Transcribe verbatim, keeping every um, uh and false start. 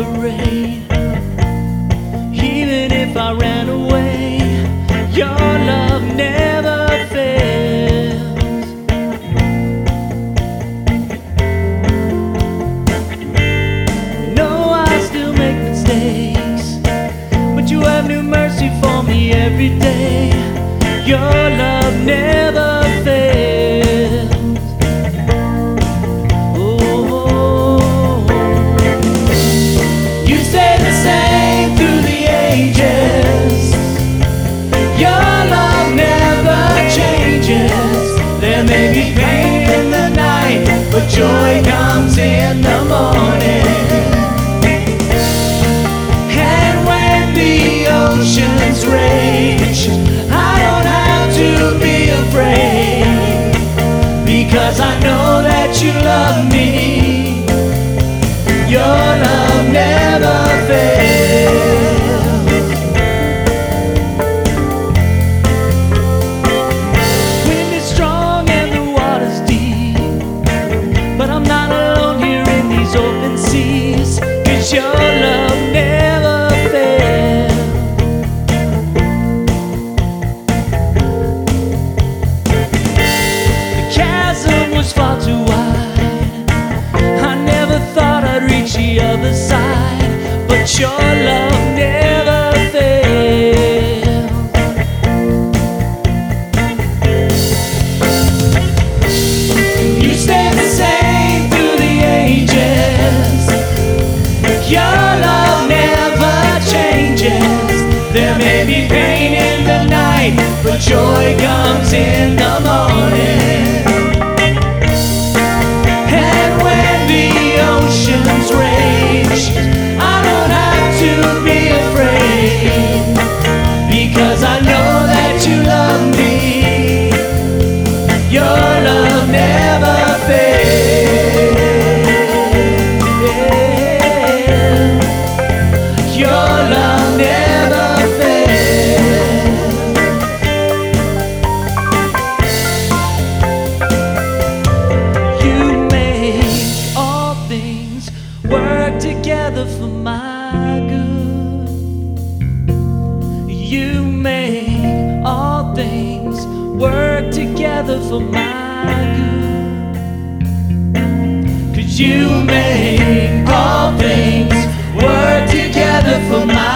rain. Even if I ran away, your love never fails. No, I still make mistakes, but you have new mercy for me every day. Your love never fails. Oh, you stay the same through the ages. Your love never changes. There may be pain in the night, but joy comes in the morning. And when the oceans rage, I don't have to be afraid, because I know that you love me. Your love never fails. Wind is strong and the water's deep, but I'm not alone here in these open seas, 'cause your love never fails. Was far too wide. I never thought I'd reach the other side, but your love never fails. You stay the same through the ages. Your love never changes. There may be pain in the night, but joy comes in the morning. Rage, I don't have to be afraid, because I know that you love me. Your love never fails. Your love never fails. You make all things work together for my good. You make all things work together for my good. 'Cause you make all things work together for my good.